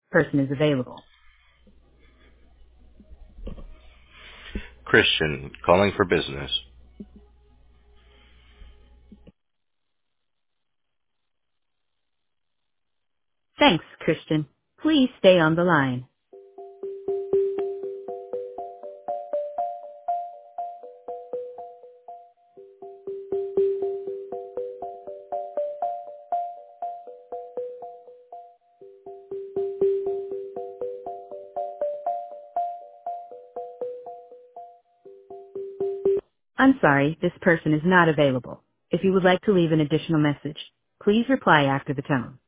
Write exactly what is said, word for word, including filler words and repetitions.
person is available. Christian, calling for business. Thanks, Christian. Please stay on the line. I'm sorry, this person is not available. If you would like to leave an additional message, please reply after the tone.